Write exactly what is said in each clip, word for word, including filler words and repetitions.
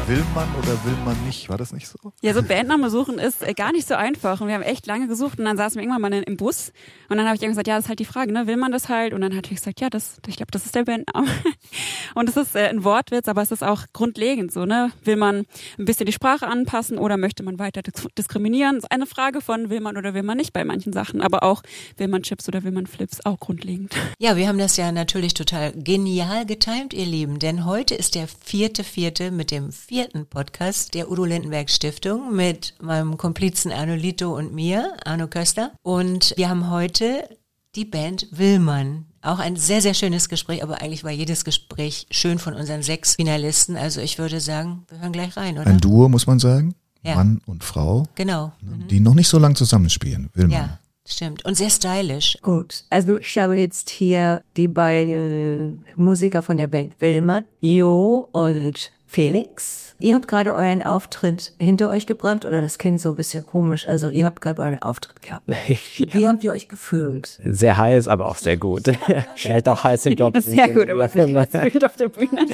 Will man oder will man nicht? War das nicht so? Ja, so Bandname suchen ist äh, gar nicht so einfach. Und wir haben echt lange gesucht und dann saßen wir irgendwann mal im Bus. Und dann habe ich irgendwann gesagt, ja, das ist halt die Frage, ne? Will man das halt? Und dann hat ich gesagt, ja, das, ich glaube, das ist der Bandname. Und es ist äh, ein Wortwitz, aber es ist auch grundlegend so, ne? Will man ein bisschen die Sprache anpassen oder möchte man weiter dis- diskriminieren? So eine Frage von will man oder will man nicht bei manchen Sachen. Aber auch will man Chips oder will man Flips, auch grundlegend. Ja, wir haben das ja natürlich total genial getimt, ihr Lieben. Denn heute ist der vierte Vierte mit dem vierten Podcast der Udo Lindenberg Stiftung mit meinem Komplizen Arno Lito und mir, Arno Köster. Und wir haben heute die Band Willmann. Auch ein sehr, sehr schönes Gespräch, aber eigentlich war jedes Gespräch schön von unseren sechs Finalisten. Also ich würde sagen, wir hören gleich rein, oder? Ein Duo, muss man sagen. Ja. Mann und Frau. Genau. Die noch nicht so lang zusammenspielen, Willmann. Ja, stimmt. Und sehr stylisch. Gut, also ich habe jetzt hier die beiden Musiker von der Band Willmann, Jo und Felix. Ihr habt gerade euren Auftritt hinter euch gebracht, oder das klingt so ein bisschen komisch, also ihr habt gerade euren Auftritt gehabt. Wie habt ihr euch gefühlt? Sehr heiß, aber auch sehr gut. Vielleicht auch heiß im Job. Sehr gut, aber es ist auf der Bühne.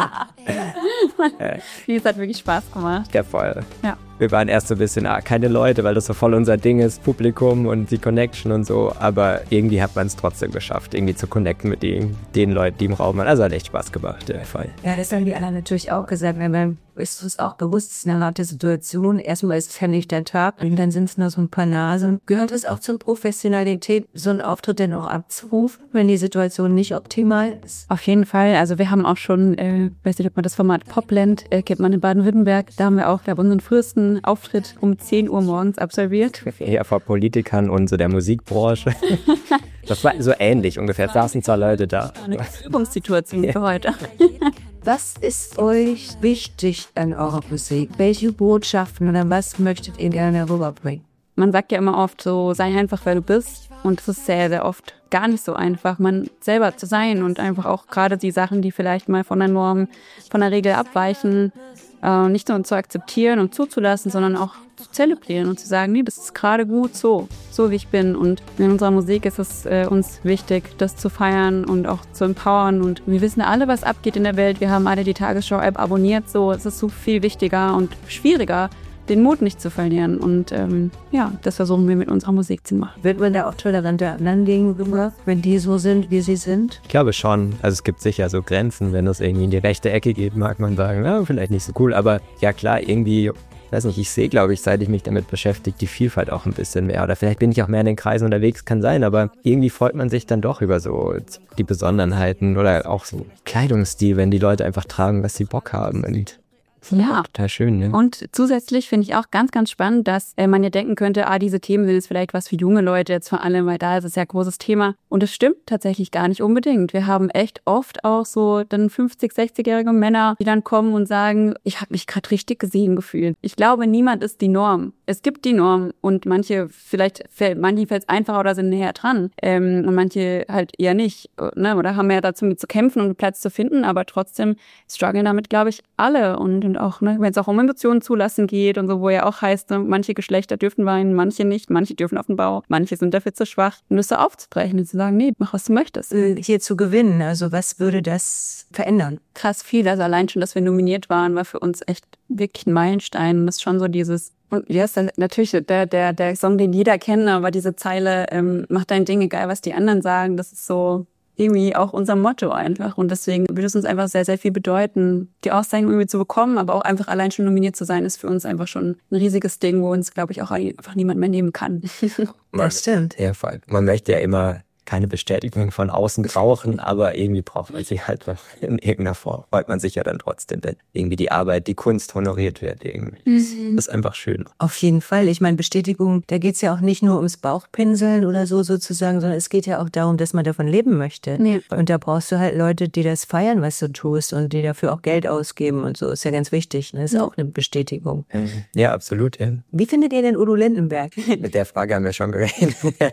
Es hat wirklich Spaß gemacht. Ja, voll. Ja. Wir waren erst so ein bisschen, ah, keine Leute, weil das so voll unser Ding ist, Publikum und die Connection und so, aber irgendwie hat man es trotzdem geschafft, irgendwie zu connecten mit den, den Leuten, die im Raum waren. Also hat echt Spaß gemacht, ja, voll. Ja, das haben die anderen natürlich auch gesagt, weil man ist es auch bewusst, es ist eine harte Situation. Erstmal ist es ja nicht der Tag und dann sind es nur so ein paar Nasen. Gehört es auch zur Professionalität, so einen Auftritt denn auch abzurufen, wenn die Situation nicht optimal ist? Auf jeden Fall. Also wir haben auch schon, äh, weiß nicht, ob man das Format Popland äh, kennt man in Baden-Württemberg. Da haben wir auch, glaube ich, unseren frühesten Auftritt um zehn Uhr morgens absolviert. Ja, vor Politikern und so der Musikbranche. Das war so ähnlich ungefähr. Es saßen zwei Leute da. Eine Übungssituation für heute. Was ist euch wichtig an eurer Musik? Welche Botschaften oder was möchtet ihr gerne rüberbringen? Man sagt ja immer oft so, sei einfach, wer du bist. Und das ist sehr, sehr oft gar nicht so einfach, man selber zu sein und einfach auch gerade die Sachen, die vielleicht mal von der Norm, von der Regel abweichen, äh, nicht nur zu akzeptieren und zuzulassen, sondern auch zu zelebrieren und zu sagen, nee, das ist gerade gut so, so wie ich bin. Und in unserer Musik ist es äh, uns wichtig, das zu feiern und auch zu empowern. Und wir wissen alle, was abgeht in der Welt. Wir haben alle die Tagesschau-App abonniert. So, es ist so viel wichtiger und schwieriger, den Mut nicht zu verlieren. Und ähm, ja, das versuchen wir mit unserer Musik zu machen. Wird man da auch toleranter anderen gegenüber, wenn die so sind, wie sie sind? Ich glaube schon. Also es gibt sicher so Grenzen, wenn es irgendwie in die rechte Ecke geht, mag man sagen, na, vielleicht nicht so cool. Aber ja klar, irgendwie, weiß nicht, ich sehe, glaube ich, seit ich mich damit beschäftige, die Vielfalt auch ein bisschen mehr. Oder vielleicht bin ich auch mehr in den Kreisen unterwegs, kann sein. Aber irgendwie freut man sich dann doch über so die Besonderheiten oder auch so Kleidungsstil, wenn die Leute einfach tragen, was sie Bock haben. Und ja, total schön, ne? Und zusätzlich finde ich auch ganz, ganz spannend, dass äh, man ja denken könnte, ah, diese Themen sind jetzt vielleicht was für junge Leute jetzt vor allem, weil da ist es ja ein großes Thema. Und es stimmt tatsächlich gar nicht unbedingt. Wir haben echt oft auch so dann fünfzig-, sechzigjährige Männer, die dann kommen und sagen, ich habe mich gerade richtig gesehen gefühlt. Ich glaube, niemand ist die Norm. Es gibt die Norm und manche, vielleicht fällt manche fällt es einfacher oder sind näher dran ähm, und manche halt eher nicht, ne? Oder haben ja dazu mit zu kämpfen und einen Platz zu finden, aber trotzdem strugglen damit, glaube ich, alle und, und auch, ne, wenn es auch um Emotionen zulassen geht und so, wo ja auch heißt, ne, manche Geschlechter dürfen weinen, manche nicht, manche dürfen auf den Bauch, manche sind dafür zu schwach. Und das so aufzubrechen und zu sagen, nee, mach was du möchtest. Hier zu gewinnen, also was würde das verändern? Krass viel, also allein schon, dass wir nominiert waren, war für uns echt wirklich ein Meilenstein. Und das ist schon so dieses, und ja, ist dann natürlich der, der, der Song, den jeder kennt, aber diese Zeile, ähm, mach dein Ding, egal was die anderen sagen, das ist so irgendwie auch unser Motto einfach. Und deswegen würde es uns einfach sehr, sehr viel bedeuten, die Auszeichnung irgendwie zu bekommen, aber auch einfach allein schon nominiert zu sein, ist für uns einfach schon ein riesiges Ding, wo uns, glaube ich, auch einfach niemand mehr nehmen kann. Das stimmt. Ja, voll. Man möchte ja immer keine Bestätigung von außen brauchen, aber irgendwie braucht man sie halt in irgendeiner Form. Freut man sich ja dann trotzdem, wenn irgendwie die Arbeit, die Kunst honoriert wird irgendwie. Mhm. Das ist einfach schön. Auf jeden Fall. Ich meine, Bestätigung, da geht's ja auch nicht nur ums Bauchpinseln oder so sozusagen, sondern es geht ja auch darum, dass man davon leben möchte. Ja. Und da brauchst du halt Leute, die das feiern, was du tust und die dafür auch Geld ausgeben und so. Ist ja ganz wichtig. Das ist ja auch eine Bestätigung. Ja, absolut. Ja. Wie findet ihr denn Udo Lindenberg? Mit der Frage haben wir schon geredet.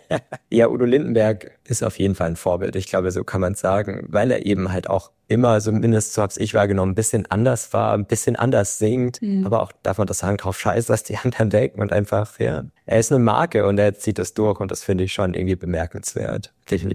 Ja, Udo Lindenberg ist auf jeden Fall ein Vorbild. Ich glaube, so kann man es sagen, weil er eben halt auch immer, zumindest so hab's ich wahrgenommen, ein bisschen anders war, ein bisschen anders singt, mhm. aber auch darf man das sagen, drauf scheiß, was die anderen denken und einfach, ja, er ist eine Marke und er zieht das durch und das finde ich schon irgendwie bemerkenswert. Definitiv.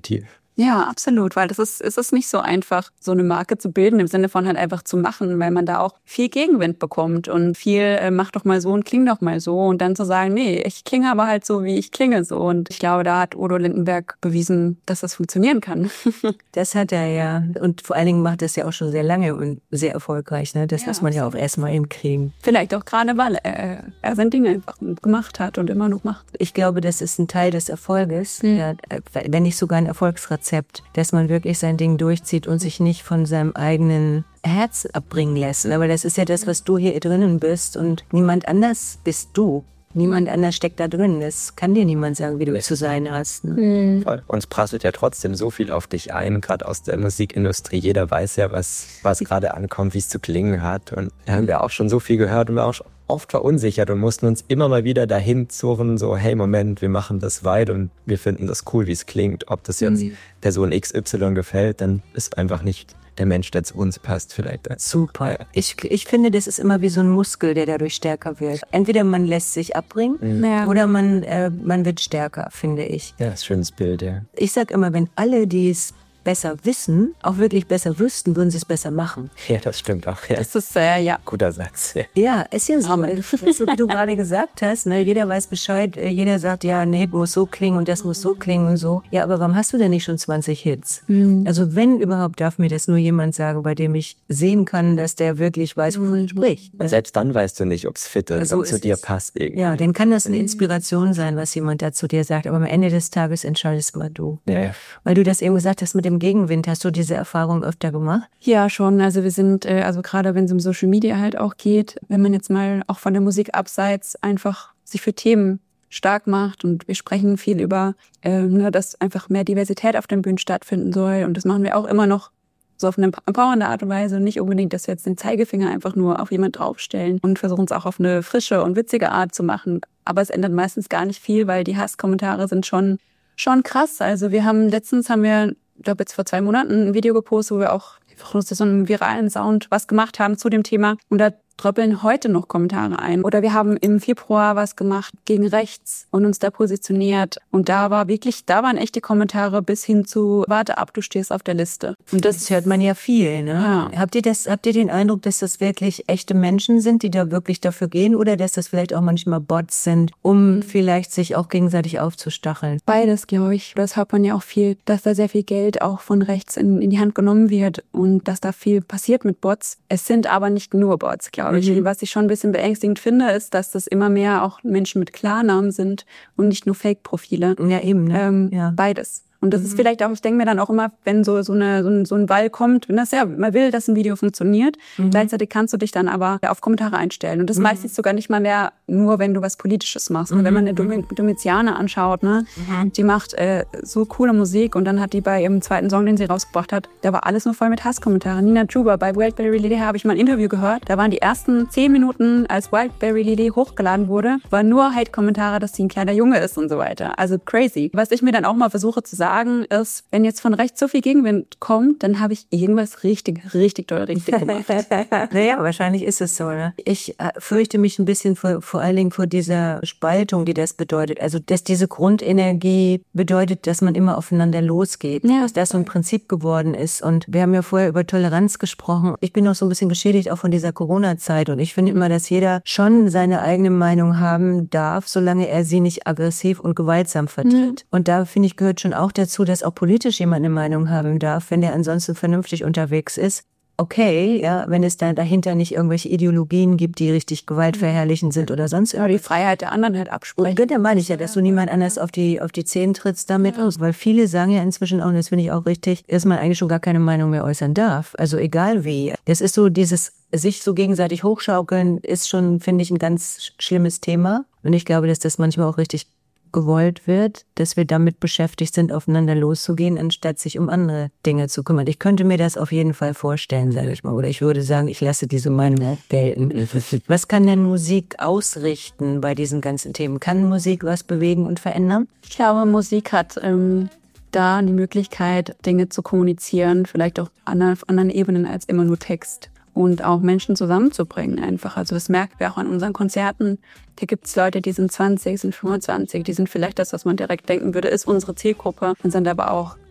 Ja, absolut, weil das ist, es ist nicht so einfach, so eine Marke zu bilden, im Sinne von halt einfach zu machen, weil man da auch viel Gegenwind bekommt und viel, äh, mach doch mal so und kling doch mal so und dann zu sagen, nee, ich klinge aber halt so, wie ich klinge so und ich glaube, da hat Udo Lindenberg bewiesen, dass das funktionieren kann. Das hat er ja und vor allen Dingen macht das ja auch schon sehr lange und sehr erfolgreich, ne? Das Ja, muss man ja auch erstmal hinkriegen. Vielleicht auch gerade, weil er, er sein Ding einfach gemacht hat und immer noch macht. Ich glaube, das ist ein Teil des Erfolges, Mhm. ja, wenn nicht sogar ein Erfolgsrezept, dass man wirklich sein Ding durchzieht und sich nicht von seinem eigenen Herz abbringen lässt. Aber das ist ja das, was du hier drinnen bist und niemand anders bist du. Niemand anders steckt da drin. Das kann dir niemand sagen, wie du zu sein hast. Ne? Voll. Uns prasselt ja trotzdem so viel auf dich ein, gerade aus der Musikindustrie. Jeder weiß ja, was, was gerade ankommt, wie es zu klingen hat. Und da haben wir auch schon so viel gehört und wir auch schon oft verunsichert und mussten uns immer mal wieder dahin zurren, so, hey, Moment, wir machen das weit und wir finden das cool, wie es klingt. Ob das jetzt mhm. Person X Y gefällt, dann ist einfach nicht der Mensch, der zu uns passt, vielleicht. Super. Ich, ich finde, das ist immer wie so ein Muskel, der dadurch stärker wird. Entweder man lässt sich abbringen Mhm. Ja. oder man, äh, man wird stärker, finde ich. Ja, das ist ein schönes Bild, ja. Ich sag immer, wenn alle, die es besser wissen, auch wirklich besser wüssten, würden sie es besser machen. Ja, das stimmt auch. Ja. Das ist, äh, ja. Guter Satz. Ja, Ja, ist ja so. So wie du gerade gesagt hast, ne, jeder weiß Bescheid, äh, jeder sagt, ja, ein Hit muss so klingen und das muss so klingen und so. Ja, aber warum hast du denn nicht schon zwanzig Hits? Mhm. Also wenn überhaupt, darf mir das nur jemand sagen, bei dem ich sehen kann, dass der wirklich weiß, wovon er spricht. Und selbst dann weißt du nicht, ob es fit ist, So ob es zu ist dir es. passt irgendwie. Ja, dann kann das eine Inspiration sein, was jemand da zu dir sagt. Aber am Ende des Tages entscheidest mal du. Ja, ja. Weil du das eben gesagt hast mit dem Gegenwind. Hast du diese Erfahrung öfter gemacht? Ja, schon. Also wir sind, äh, also gerade wenn es um Social Media halt auch geht, wenn man jetzt mal auch von der Musik abseits einfach sich für Themen stark macht und wir sprechen viel über, äh, ne, dass einfach mehr Diversität auf den Bühnen stattfinden soll und das machen wir auch immer noch so auf eine empowernde Art und Weise, nicht unbedingt, dass wir jetzt den Zeigefinger einfach nur auf jemand draufstellen und versuchen es auch auf eine frische und witzige Art zu machen. Aber es ändert meistens gar nicht viel, weil die Hasskommentare sind schon schon krass. Also wir haben letztens haben wir ich glaube jetzt vor zwei Monaten ein Video gepostet, wo wir auch so einen viralen Sound was gemacht haben zu dem Thema. Und da tröppeln heute noch Kommentare ein. Oder wir haben im Februar was gemacht gegen rechts und uns da positioniert. Und da war wirklich, da waren echte Kommentare bis hin zu, warte ab, du stehst auf der Liste. Und das, Das hört man ja viel, ne? Ja. Habt ihr das, habt ihr den Eindruck, dass das wirklich echte Menschen sind, die da wirklich dafür gehen, oder dass das vielleicht auch manchmal Bots sind, um vielleicht sich auch gegenseitig aufzustacheln? beides, glaube ich. Das hört man ja auch viel, dass da sehr viel Geld auch von rechts in, in die Hand genommen wird und dass da viel passiert mit Bots. Es sind aber nicht nur Bots, glaube ich. Mhm. Was ich schon ein bisschen beängstigend finde, ist, dass das immer mehr auch Menschen mit Klarnamen sind und nicht nur Fake-Profile. Ja, eben, ne? Ähm, Ja. Beides. Und das ist vielleicht auch, ich denke mir dann auch immer, wenn so so, eine, so, ein, so ein Wall kommt, wenn das ja, man will, dass ein Video funktioniert, mhm. gleichzeitig kannst du dich dann aber auf Kommentare einstellen. Und das mhm. meistens sogar nicht mal mehr nur, wenn du was Politisches machst. Mhm. Wenn man eine Dom- Domitiane anschaut, ne, mhm. die macht äh, so coole Musik und dann hat die bei ihrem zweiten Song, den sie rausgebracht hat, da war alles nur voll mit Hasskommentaren. Nina Chuba bei Wildberry Lily habe ich mal ein Interview gehört. Da waren die ersten zehn Minuten, als Wildberry Lily hochgeladen wurde, waren nur Hate-Kommentare, dass sie ein kleiner Junge ist und so weiter. Also crazy. Was ich mir dann auch mal versuche zu sagen, ist, wenn jetzt von rechts so viel Gegenwind kommt, dann habe ich irgendwas richtig, richtig doll richtig gemacht. Naja, wahrscheinlich ist es so, ne? Ich äh, fürchte mich ein bisschen vor, vor allen Dingen vor dieser Spaltung, die das bedeutet. Also, dass diese Grundenergie bedeutet, dass man immer aufeinander losgeht. Ja. Dass das so ein Prinzip geworden ist. Und wir haben ja vorher über Toleranz gesprochen. Ich bin noch so ein bisschen geschädigt auch von dieser Corona-Zeit. Und ich finde immer, dass jeder schon seine eigene Meinung haben darf, solange er sie nicht aggressiv und gewaltsam vertritt. Mhm. Und da, finde ich, gehört schon auch dazu, dass auch politisch jemand eine Meinung haben darf, wenn der ansonsten vernünftig unterwegs ist. Okay, ja, wenn es da dahinter nicht irgendwelche Ideologien gibt, die richtig gewaltverherrlichend sind oder sonst Ja, die Freiheit der anderen halt absprechen. Und da meine ich ja, dass du niemand anders auf die, auf die Zehen trittst damit aus. Weil viele sagen ja inzwischen auch, und das finde ich auch richtig, dass man eigentlich schon gar keine Meinung mehr äußern darf. Also egal wie. Das ist so dieses sich so gegenseitig hochschaukeln, ist schon, finde ich, ein ganz schlimmes Thema. Und ich glaube, dass das manchmal auch richtig gewollt wird, dass wir damit beschäftigt sind, aufeinander loszugehen, anstatt sich um andere Dinge zu kümmern. Ich könnte mir das auf jeden Fall vorstellen, sage ich mal. Oder ich würde sagen, ich lasse diese Meinung gelten. Was kann denn Musik ausrichten bei diesen ganzen Themen? Kann Musik was bewegen und verändern? Ich glaube, Musik hat ähm, da die Möglichkeit, Dinge zu kommunizieren, vielleicht auch an, auf anderen Ebenen als immer nur Text. Und auch Menschen zusammenzubringen einfach. Also das merken wir auch an unseren Konzerten. Da gibt es Leute, die sind zwanzig, sind fünfundzwanzig, die sind vielleicht das, was man direkt denken würde, ist unsere Zielgruppe. Dann sind aber auch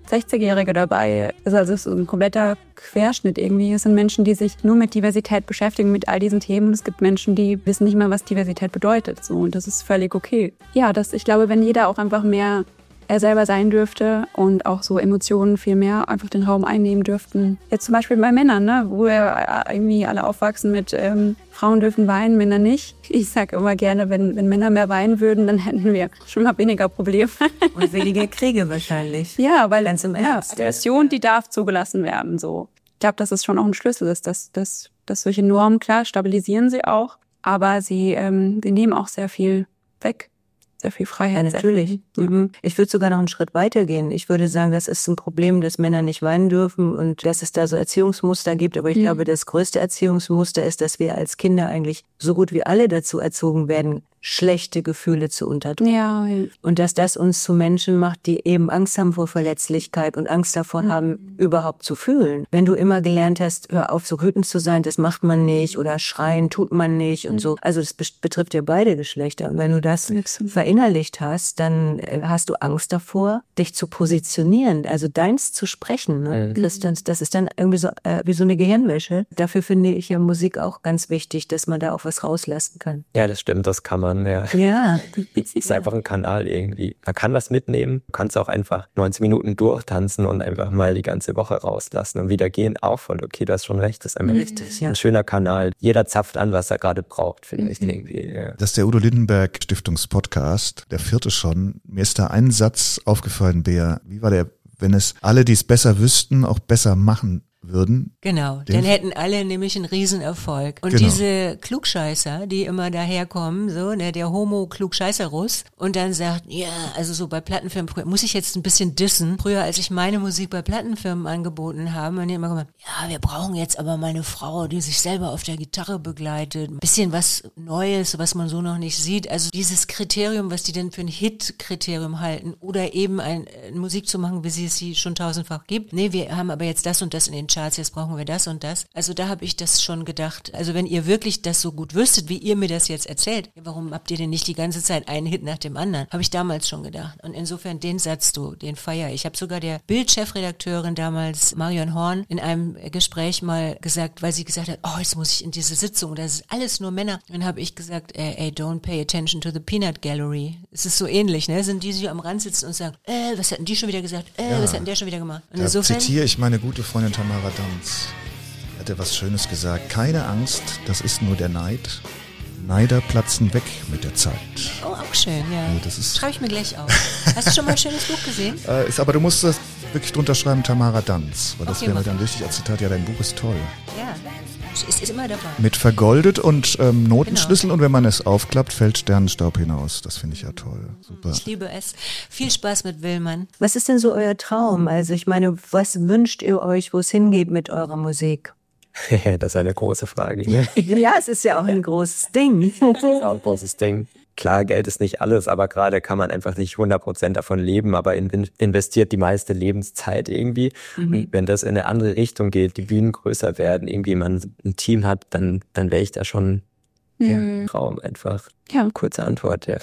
sechzigjährige dabei. Das ist also so ein kompletter Querschnitt irgendwie. Es sind Menschen, die sich nur mit Diversität beschäftigen, mit all diesen Themen. Es gibt Menschen, die wissen nicht mal, was Diversität bedeutet. So, und das ist völlig okay. Ja, das, ich glaube, wenn jeder auch einfach mehr er selber sein dürfte und auch so Emotionen viel mehr einfach den Raum einnehmen dürften. Jetzt zum Beispiel bei Männern, ne, wo wir irgendwie alle aufwachsen mit ähm, Frauen dürfen weinen, Männer nicht. Ich sage immer gerne, wenn, wenn Männer mehr weinen würden, dann hätten wir schon mal weniger Probleme. Und weniger Kriege wahrscheinlich. Ja, weil Ganz im ja, Ernst. Aggression, die darf zugelassen werden. So. Ich glaube, dass es schon auch ein Schlüssel ist, dass, dass, dass solche Normen, klar, stabilisieren sie auch, aber sie, ähm, sie nehmen auch sehr viel weg. Sehr viel Freiheit. Ja, natürlich. Mhm. Ich würde sogar noch einen Schritt weiter gehen. Ich würde sagen, das ist ein Problem, dass Männer nicht weinen dürfen und dass es da so Erziehungsmuster gibt. Aber ich mhm. glaube, das größte Erziehungsmuster ist, dass wir als Kinder eigentlich so gut wie alle dazu erzogen werden, schlechte Gefühle zu unterdrücken. Ja, ja. Und dass das uns zu Menschen macht, die eben Angst haben vor Verletzlichkeit und Angst davor mhm. haben, überhaupt zu fühlen. Wenn du immer gelernt hast, hör auf, so wütend zu sein, das macht man nicht oder schreien tut man nicht und mhm. so. Also das betrifft ja beide Geschlechter. Und wenn du das verinnerlicht hast, dann hast du Angst davor, dich zu positionieren, also deins zu sprechen. Ne? Mhm. Das, das ist dann irgendwie so äh, wie so eine Gehirnwäsche. Dafür finde ich ja Musik auch ganz wichtig, dass man da auch was rauslassen kann. Ja, das stimmt, das kann man. Ja. Ja. Es ist einfach ein Kanal irgendwie. Man kann was mitnehmen. Du kannst auch einfach neunzehn Minuten durchtanzen und einfach mal die ganze Woche rauslassen und wieder gehen. Auch voll okay, du hast schon recht. Das ist einfach Richtig, ja. ein schöner Kanal. Jeder zapft an, was er gerade braucht, finde ich irgendwie. Ja. Das ist der Udo Lindenberg Stiftungspodcast, der vierte schon. Mir ist da ein Satz aufgefallen, Bea. Wie war der? Wenn es alle, die es besser wüssten, auch besser machen würden. Genau, dann hätten alle nämlich einen Riesenerfolg. Und genau. diese Klugscheißer, die immer daherkommen, so, ne, der Homo-Klugscheißerus, und dann sagt, ja, also so bei Plattenfirmen, muss ich jetzt ein bisschen dissen. Früher, als ich meine Musik bei Plattenfirmen angeboten habe, haben die immer gesagt, ja, wir brauchen jetzt aber mal eine Frau, die sich selber auf der Gitarre begleitet. Ein bisschen was Neues, was man so noch nicht sieht. Also dieses Kriterium, was die denn für ein Hit-Kriterium halten, oder eben ein, Musik zu machen, wie sie es sie schon tausendfach gibt. Nee, wir haben aber jetzt das und das in den Charts, jetzt brauchen wir das und das. Also da habe ich das schon gedacht. Also wenn ihr wirklich das so gut wüsstet, wie ihr mir das jetzt erzählt, warum habt ihr denn nicht die ganze Zeit einen Hit nach dem anderen? Habe ich damals schon gedacht. Und insofern den Satz, du, den feiere ich. Ich habe sogar der Bild-Chefredakteurin damals, Marion Horn, in einem Gespräch mal gesagt, weil sie gesagt hat, oh, jetzt muss ich in diese Sitzung, das ist alles nur Männer. Und dann habe ich gesagt, ey, ey, don't pay attention to the peanut gallery. Es ist so ähnlich, ne? Sind die, die am Rand sitzen und sagen, äh, was hatten die schon wieder gesagt? Äh, ja. was hatten der schon wieder gemacht? Und Da insofern zitiere ich meine gute Freundin Tamara Danz. Die hatte was Schönes gesagt. Keine Angst, das ist nur der Neid. Neider platzen weg mit der Zeit. Oh, auch schön, ja. Also das ist Schreibe ich mir gleich auf. Hast du schon mal ein schönes Buch gesehen? Äh, ist, aber du musst das wirklich drunter schreiben, Tamara Danz. Weil das Okay, wäre mir mach dann wichtig als Zitat. Ja, dein Buch ist toll. Ja, es ist immer dabei. Mit vergoldet und ähm, Notenschlüssel. Und wenn man es aufklappt, fällt Sternenstaub hinaus. Das finde ich ja toll. Super. Ich liebe es. Viel Spaß mit Willmann. Was ist denn so euer Traum? Also ich meine, was wünscht ihr euch, wo es hingeht mit eurer Musik? Das ist eine große Frage. Ne? Ja, es ist ja auch ein großes Ding. Das ist auch ein großes Ding. Klar, Geld ist nicht alles, aber gerade kann man einfach nicht hundert Prozent davon leben, aber in, investiert die meiste Lebenszeit irgendwie. Mhm. Und wenn das in eine andere Richtung geht, die Bühnen größer werden, irgendwie man ein Team hat, dann, dann wäre ich da schon Mhm. ja, Traum einfach. Ja. Kurze Antwort, ja.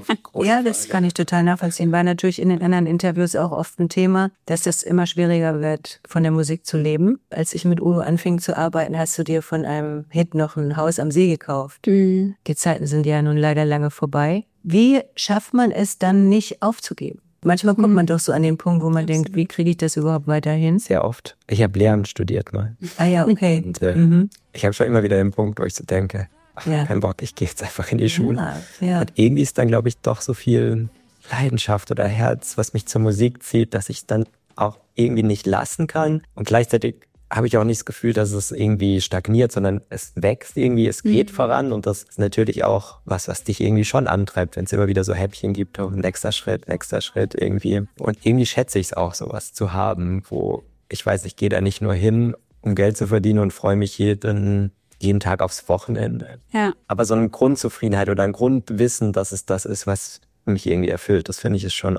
Ja, das kann ich total nachvollziehen. War natürlich in den anderen Interviews auch oft ein Thema, dass es immer schwieriger wird, von der Musik zu leben. Als ich mit Udo anfing zu arbeiten, hast du dir von einem Hit noch ein Haus am See gekauft. Mhm. Die Zeiten sind ja nun leider lange vorbei. Wie schafft man es dann nicht aufzugeben? Manchmal kommt man doch so an den Punkt, wo man denkt, wie kriege ich das überhaupt weiterhin? Sehr oft. Ich habe Lehramt studiert mal. Ah ja, okay. Und äh, Mhm. ich habe schon immer wieder den Punkt, wo ich so denke, ach, Ja. kein Bock, ich gehe jetzt einfach in die Schule. Ja, ja. Und irgendwie ist dann, glaube ich, doch so viel Leidenschaft oder Herz, was mich zur Musik zieht, dass ich es dann auch irgendwie nicht lassen kann. Und gleichzeitig habe ich auch nicht das Gefühl, dass es irgendwie stagniert, sondern es wächst irgendwie, es geht Mhm. voran. Und das ist natürlich auch was, was dich irgendwie schon antreibt, wenn es immer wieder so Häppchen gibt, auch nächster Schritt, nächster Schritt irgendwie. Und irgendwie schätze ich es auch, sowas zu haben, wo ich weiß, ich gehe da nicht nur hin, um Geld zu verdienen und freue mich jeden jeden Tag aufs Wochenende. Ja. Aber so eine Grundzufriedenheit oder ein Grundwissen, dass es das ist, was mich irgendwie erfüllt, das finde ich ist schon auch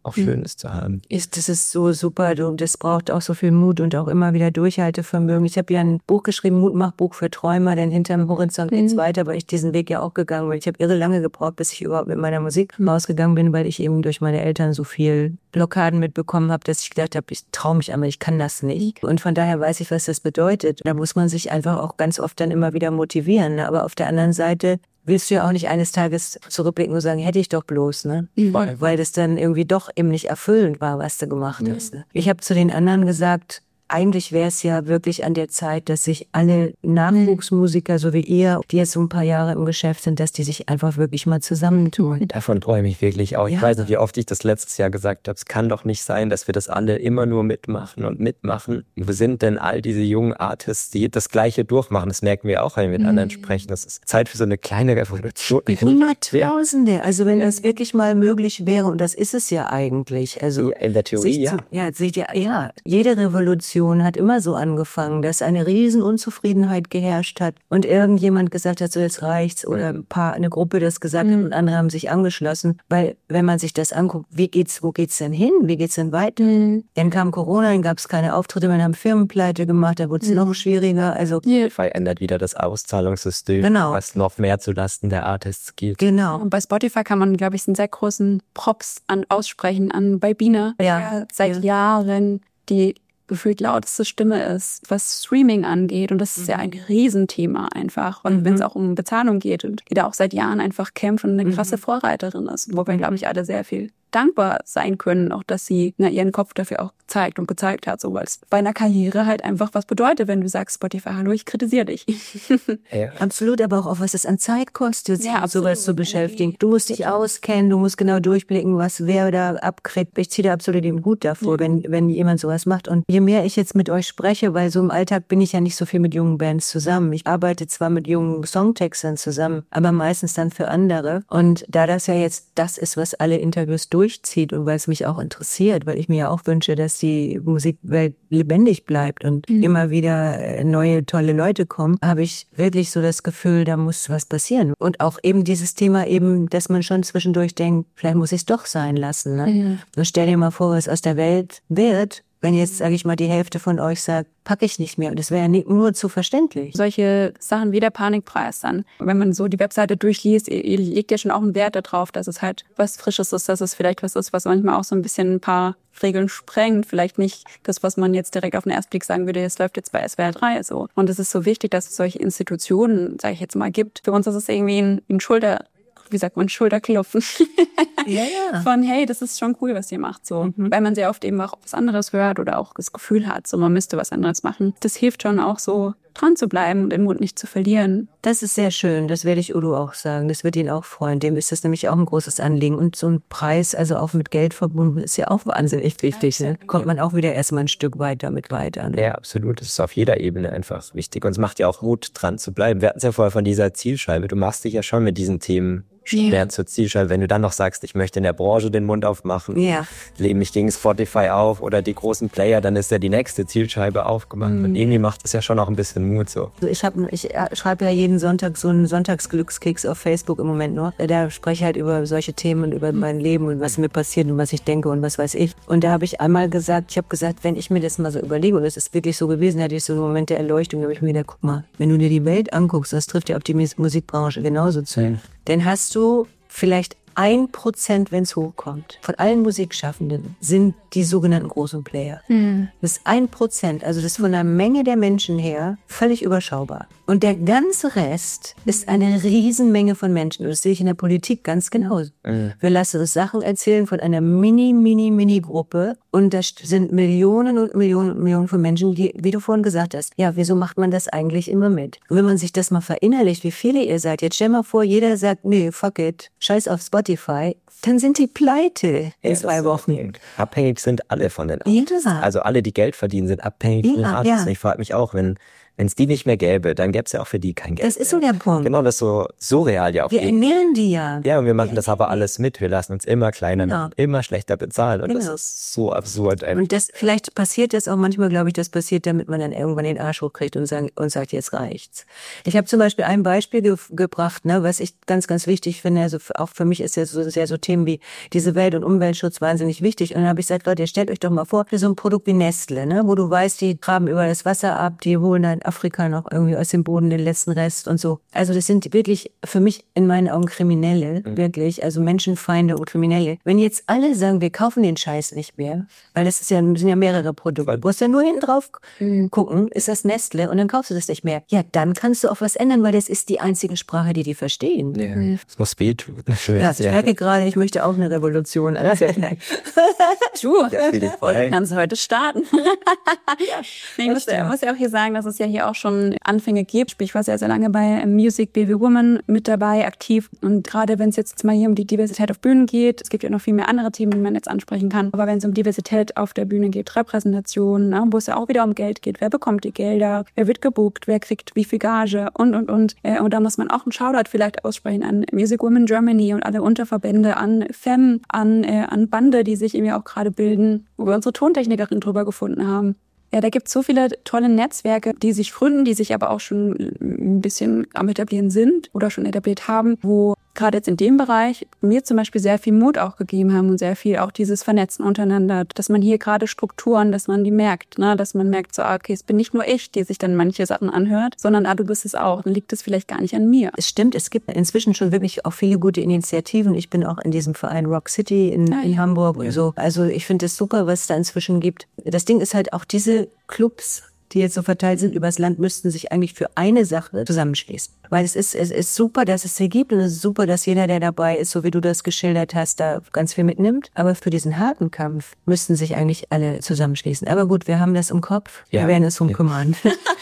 auch Schönes zu haben. Ist, das ist so super, du, das braucht auch so viel Mut und auch immer wieder Durchhaltevermögen. Ich habe ja ein Buch geschrieben, Mutmachbuch für Träumer, denn hinterm Horizont geht's weiter, weil ich diesen Weg ja auch gegangen bin. Ich habe irre lange gebraucht, bis ich überhaupt mit meiner Musik rausgegangen bin, weil ich eben durch meine Eltern so viel Blockaden mitbekommen habe, dass ich gedacht habe, ich traue mich einmal, ich kann das nicht. Und von daher weiß ich, was das bedeutet. Da muss man sich einfach auch ganz oft dann immer wieder motivieren. Aber auf der anderen Seite willst du ja auch nicht eines Tages zurückblicken und sagen, hätte ich doch bloß, ne? Mhm. Weil das dann irgendwie doch eben nicht erfüllend war, was du gemacht mhm. hast. Ne? Ich habe zu den anderen gesagt, eigentlich wäre es ja wirklich an der Zeit, dass sich alle Nachwuchsmusiker, so wie ihr, die jetzt so ein paar Jahre im Geschäft sind, dass die sich einfach wirklich mal zusammentun. Davon träume ich wirklich auch. Ich ja. weiß nicht, wie oft ich das letztes Jahr gesagt habe. Es kann doch nicht sein, dass wir das alle immer nur mitmachen und mitmachen. Wo sind denn all diese jungen Artists, die das Gleiche durchmachen? Das merken wir auch, wenn wir mit mhm. anderen sprechen. Das ist Zeit für so eine kleine Revolution. Hunderttausende. Also wenn das wirklich mal möglich wäre, und das ist es ja eigentlich. Also in der Theorie, ja. Zu, ja, seht ihr, ja. Jede Revolution hat immer so angefangen, dass eine riesen Unzufriedenheit geherrscht hat und irgendjemand gesagt hat, so jetzt reicht's, oder ein paar, eine Gruppe das gesagt hat und andere haben sich angeschlossen, weil wenn man sich das anguckt, wie geht's, wo geht's denn hin, wie geht's denn weiter? Mhm. Dann kam Corona, dann gab's keine Auftritte, dann haben Firmen pleite gemacht, da wurde es mhm. noch schwieriger. Also Spotify ändert wieder das Auszahlungssystem, genau. was noch mehr zulasten der Artists geht. Genau. Und bei Spotify kann man, glaube ich, einen sehr großen Props an aussprechen an bei Bina, ja. der seit ja. Jahren die gefühlt lauteste Stimme ist, was Streaming angeht. Und das ist ja ein Riesenthema einfach. Und mhm. wenn es auch um Bezahlung geht und die da auch seit Jahren einfach kämpft und eine krasse Vorreiterin ist, wo wir, glaube ich, alle sehr viel dankbar sein können, auch dass sie na, ihren Kopf dafür auch zeigt und gezeigt hat, so weil es bei einer Karriere halt einfach was bedeutet, wenn du sagst, Spotify, hallo, ich kritisiere dich. Ja. Absolut, aber auch, auch was es an Zeit kostet, sich ja, sowas zu beschäftigen. Du musst dich auskennen, du musst genau durchblicken, was wer da abkriegt. Ich ziehe da absolut den Hut davor, ja. wenn wenn jemand sowas macht. Und je mehr ich jetzt mit euch spreche, weil so im Alltag bin ich ja nicht so viel mit jungen Bands zusammen. Ich arbeite zwar mit jungen Songtextern zusammen, aber meistens dann für andere. Und da das ja jetzt das ist, was alle Interviews durch durchzieht und weil es mich auch interessiert, weil ich mir ja auch wünsche, dass die Musikwelt lebendig bleibt und mhm. immer wieder neue, tolle Leute kommen, habe ich wirklich so das Gefühl, da muss was passieren. Und auch eben dieses Thema eben, dass man schon zwischendurch denkt, vielleicht muss ich es doch sein lassen. Ne? Mhm. Und stell dir mal vor, was aus der Welt wird, wenn jetzt, sage ich mal, die Hälfte von euch sagt, packe ich nicht mehr. Und das wäre ja nicht nur zu verständlich. Solche Sachen wie der Panikpreis dann. Wenn man so die Webseite durchliest, ihr, ihr legt ja schon auch einen Wert darauf, dass es halt was Frisches ist, dass es vielleicht was ist, was manchmal auch so ein bisschen ein paar Regeln sprengt. Vielleicht nicht das, was man jetzt direkt auf den ersten Blick sagen würde, es läuft jetzt bei S W R drei so. Und es ist so wichtig, dass es solche Institutionen, sage ich jetzt mal, gibt. Für uns ist es irgendwie ein, ein Schulter... wie sagt man, Schulterklopfen. Ja, ja. Von, hey, das ist schon cool, was ihr macht, so. Mhm. Weil man sehr oft eben auch was anderes hört oder auch das Gefühl hat, so, man müsste was anderes machen. Das hilft schon auch so, dran zu bleiben und den Mut nicht zu verlieren. Das ist sehr schön, das werde ich Udo auch sagen. Das wird ihn auch freuen. Dem ist das nämlich auch ein großes Anliegen. Und so ein Preis, also auch mit Geld verbunden, ist ja auch wahnsinnig wichtig. Ne? Kommt man auch wieder erstmal ein Stück weiter mit weiter. Ne? Ja, absolut. Das ist auf jeder Ebene einfach wichtig. Und es macht ja auch Mut, dran zu bleiben. Wir hatten es ja vorher von dieser Zielscheibe. Du machst dich ja schon mit diesen Themen schwer zur Zielscheibe. Wenn du dann noch sagst, ich möchte in der Branche den Mund aufmachen, ja. lehne mich gegen Spotify auf oder die großen Player, dann ist ja die nächste Zielscheibe aufgemacht. Mhm. Und irgendwie macht es ja schon auch ein bisschen Mut so. Ich, hab, ich schreibe ja jeden Sonntag so einen Sonntagsglückskeks auf Facebook im Moment nur. Da spreche ich halt über solche Themen und über mein Leben und was mir passiert und was ich denke und was weiß ich. Und da habe ich einmal gesagt, ich habe gesagt, wenn ich mir das mal so überlege, und es ist wirklich so gewesen, da hatte ich so einen Moment der Erleuchtung, da habe ich mir gedacht, guck mal, wenn du dir die Welt anguckst, das trifft ja auf die Musikbranche genauso zu. Mhm. Dann hast du vielleicht ein Prozent, wenn es hochkommt, von allen Musikschaffenden sind die sogenannten großen Player. Mhm. Das ist ein Prozent, also das ist von der Menge der Menschen her völlig überschaubar. Und der ganze Rest ist eine Riesenmenge von Menschen. Und das sehe ich in der Politik ganz genauso. Mhm. Wir lassen uns Sachen erzählen von einer mini, mini, mini Gruppe. Und das sind Millionen und Millionen und Millionen von Menschen, die, wie du vorhin gesagt hast, ja, wieso macht man das eigentlich immer mit? Und wenn man sich das mal verinnerlicht, wie viele ihr seid, jetzt stell mal vor, jeder sagt, nee, fuck it, scheiß auf Spotify, dann sind die pleite in ja, zwei Wochen. Abhängig sind alle von den Artists. Ja. Also alle, die Geld verdienen, sind abhängig ja, von den Artists. Ja. Ich frage mich auch, wenn wenn es die nicht mehr gäbe, dann gäbe es ja auch für die kein Geld. Das ist so der Punkt. Genau, das ist so surreal ja auch. Wir ernähren die ja. Ja, und wir machen das aber alles mit. Wir lassen uns immer kleiner, Genau. immer schlechter bezahlen. Und Genau. das ist so absurd. Ey. Und das, vielleicht passiert das auch manchmal, glaube ich, das passiert, damit man dann irgendwann den Arsch hochkriegt und, sagen, und sagt, jetzt reicht's. Ich habe zum Beispiel ein Beispiel ge- gebracht, ne, was ich ganz, ganz wichtig finde. Also auch für mich ist ja so sehr so Themen wie diese Welt- und Umweltschutz wahnsinnig wichtig. Und dann habe ich gesagt, Leute, stellt euch doch mal vor, für so ein Produkt wie Nestle, ne, wo du weißt, die graben über das Wasser ab, die holen dann Afrika noch irgendwie aus dem Boden den letzten Rest und so. Also das sind wirklich für mich in meinen Augen Kriminelle, mhm. wirklich, also Menschenfeinde und Kriminelle. Wenn jetzt alle sagen, wir kaufen den Scheiß nicht mehr, weil das ist ja, das sind ja mehrere Produkte, du musst ja nur hinten drauf gucken, ist das Nestle und dann kaufst du das nicht mehr. Ja, dann kannst du auch was ändern, weil das ist die einzige Sprache, die die verstehen. Ja, mhm. Das muss wehtun. Ja, ich merke gerade, ich möchte auch eine Revolution. Du, kannst heute starten. Ich muss, muss ja auch hier sagen, dass es ja hier auch schon Anfänge gibt. Ich war sehr, sehr lange bei Music Baby Woman mit dabei, aktiv. Und gerade wenn es jetzt mal hier um die Diversität auf Bühnen geht, es gibt ja noch viel mehr andere Themen, die man jetzt ansprechen kann. Aber wenn es um Diversität auf der Bühne geht, Repräsentation, ne, wo es ja auch wieder um Geld geht, wer bekommt die Gelder, wer wird gebucht, wer kriegt wie viel Gage und, und, und. Und da muss man auch einen Shoutout vielleicht aussprechen an Music Women Germany und alle Unterverbände, an F E M, an, äh, an Bande, die sich irgendwie auch gerade bilden, wo wir unsere Tontechnikerin drüber gefunden haben. Ja, da gibt es so viele tolle Netzwerke, die sich gründen, die sich aber auch schon ein bisschen am etablieren sind oder schon etabliert haben, wo gerade jetzt in dem Bereich mir zum Beispiel sehr viel Mut auch gegeben haben und sehr viel auch dieses Vernetzen untereinander, dass man hier gerade Strukturen, dass man die merkt, ne, dass man merkt, so, okay, es bin nicht nur ich, die sich dann manche Sachen anhört, sondern ah, du bist es auch, dann liegt es vielleicht gar nicht an mir. Es stimmt, es gibt inzwischen schon wirklich auch viele gute Initiativen. Ich bin auch in diesem Verein Rock City in, ja, in Hamburg und so. Also ich finde es super, was es da inzwischen gibt. Das Ding ist halt auch diese Clubs, die jetzt so verteilt sind übers Land, müssten sich eigentlich für eine Sache zusammenschließen. Weil es ist, es ist super, dass es sie gibt und es ist super, dass jeder, der dabei ist, so wie du das geschildert hast, da ganz viel mitnimmt. Aber für diesen harten Kampf müssten sich eigentlich alle zusammenschließen. Aber gut, wir haben das im Kopf. Ja. Wir werden es drum kümmern.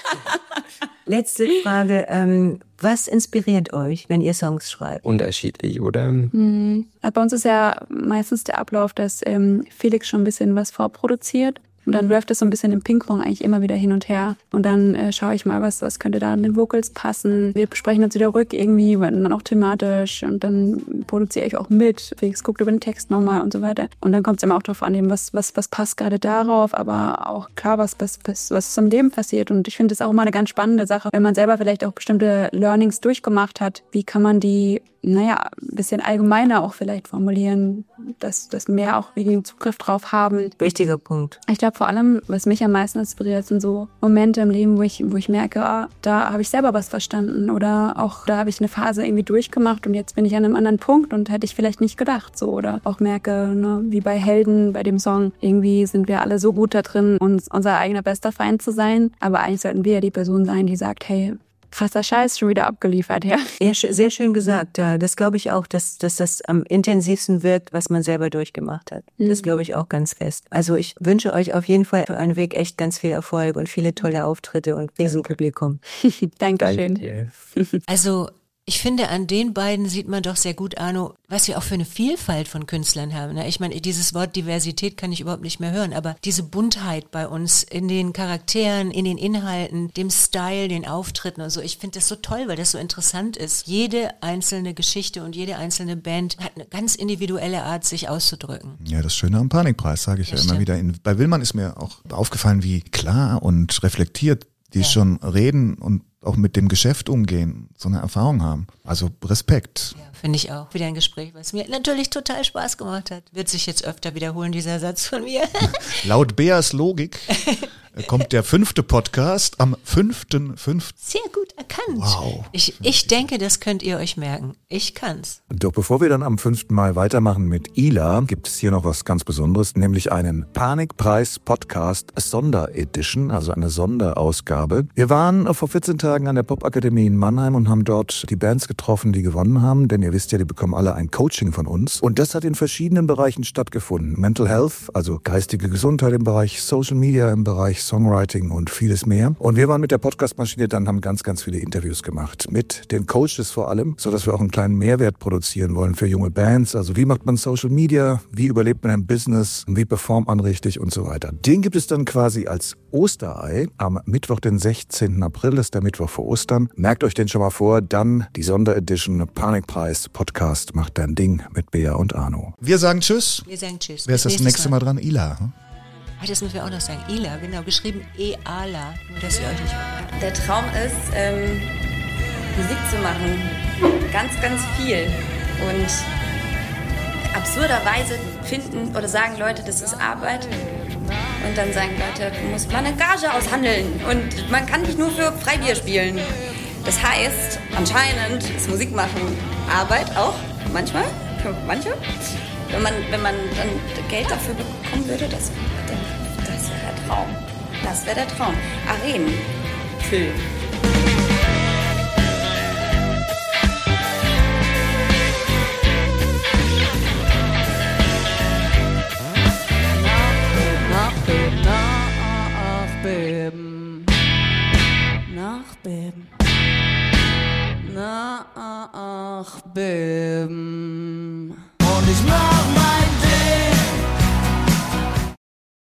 Letzte Frage. Ähm, was inspiriert euch, wenn ihr Songs schreibt? Unterschiedlich, oder? Mhm. Bei uns ist ja meistens der Ablauf, dass ähm, Felix schon ein bisschen was vorproduziert. Und dann läuft es so ein bisschen im Ping-Pong eigentlich immer wieder hin und her. Und dann äh, schaue ich mal, was was könnte da an den Vocals passen. Wir besprechen uns wieder rück irgendwie, dann auch thematisch. Und dann produziere ich auch mit. Felix guckt über den Text nochmal und so weiter. Und dann kommt es immer auch darauf an, was was was passt gerade darauf. Aber auch klar, was was was, was im Leben passiert. Und ich finde es auch immer eine ganz spannende Sache, wenn man selber vielleicht auch bestimmte Learnings durchgemacht hat. Wie kann man die, naja, ein bisschen allgemeiner auch vielleicht formulieren, dass, dass mehr auch irgendwie Zugriff drauf haben. Wichtiger Punkt. Ich glaube vor allem, was mich am meisten inspiriert, sind so Momente im Leben, wo ich, wo ich merke, ah, da habe ich selber was verstanden oder auch da habe ich eine Phase irgendwie durchgemacht und jetzt bin ich an einem anderen Punkt und hätte ich vielleicht nicht gedacht so. Oder auch merke, ne, wie bei Helden, bei dem Song, irgendwie sind wir alle so gut da drin, uns unser eigener bester Feind zu sein, aber eigentlich sollten wir ja die Person sein, die sagt, hey, krasser Scheiß schon wieder abgeliefert, ja. Ja, sehr schön gesagt. Ja, das glaube ich auch, dass, dass das am intensivsten wirkt, was man selber durchgemacht hat. Mhm. Das glaube ich auch ganz fest. Also ich wünsche euch auf jeden Fall für euren Weg echt ganz viel Erfolg und viele tolle Auftritte und Riesenpublikum. Dankeschön. Also ich finde, an den beiden sieht man doch sehr gut, Arno, was wir auch für eine Vielfalt von Künstlern haben. Ich meine, dieses Wort Diversität kann ich überhaupt nicht mehr hören, aber diese Buntheit bei uns in den Charakteren, in den Inhalten, dem Style, den Auftritten und so, ich finde das so toll, weil das so interessant ist. Jede einzelne Geschichte und jede einzelne Band hat eine ganz individuelle Art, sich auszudrücken. Ja, das Schöne am Panikpreis, sage ich ja, ja immer wieder. In, bei Willmann ist mir auch aufgefallen, wie klar und reflektiert die ja. schon reden und auch mit dem Geschäft umgehen, so eine Erfahrung haben. Also Respekt. Ja, finde ich auch. Wieder ein Gespräch, was mir natürlich total Spaß gemacht hat. Wird sich jetzt öfter wiederholen, dieser Satz von mir. Laut Beas Logik kommt der fünfte Podcast am fünften fünften Sehr gut erkannt. Wow. Ich, ich denke, das könnt ihr euch merken. Ich kann's. Doch bevor wir dann am fünften Mai weitermachen mit Ila, gibt es hier noch was ganz Besonderes, nämlich einen Panikpreis-Podcast Sonderedition, also eine Sonderausgabe. Wir waren vor vierzehn Tagen an der Popakademie in Mannheim und haben dort die Bands getroffen, die gewonnen haben, denn ihr wisst ja, die bekommen alle ein Coaching von uns. Und das hat in verschiedenen Bereichen stattgefunden. Mental Health, also geistige Gesundheit im Bereich Social Media, im Bereich Bereich Songwriting und vieles mehr. Und wir waren mit der Podcastmaschine dann, haben ganz, ganz viele Interviews gemacht. Mit den Coaches vor allem, sodass wir auch einen kleinen Mehrwert produzieren wollen für junge Bands. Also wie macht man Social Media? Wie überlebt man ein Business? Wie performt man richtig und so weiter? Den gibt es dann quasi als Osterei. Am Mittwoch, den sechzehnten April, ist der Mittwoch vor Ostern. Merkt euch den schon mal vor. Dann die Sonderedition Panikpreis Podcast macht dein Ding mit Bea und Arno. Wir sagen Tschüss. Wir sagen Tschüss. Wer ist das nächste Mal dran? Ila. Hm? Ah, das müssen wir auch noch sagen. Ila, genau, geschrieben E-Ala, nur dass ihr euch nicht verraten. Der Traum ist, ähm, Musik zu machen. Ganz, ganz viel. Und absurderweise finden oder sagen Leute, das ist Arbeit. Und dann sagen Leute, du musst mal eine Gage aushandeln. Und man kann nicht nur für Freibier spielen. Das heißt, anscheinend ist Musik machen Arbeit auch, manchmal, für manche. Wenn man, wenn man dann Geld dafür bekommen würde, das, das wäre der Traum. Das wäre der Traum. Arenen füllen. Nachbeben, nachbeben, nachbeben. Und ich mach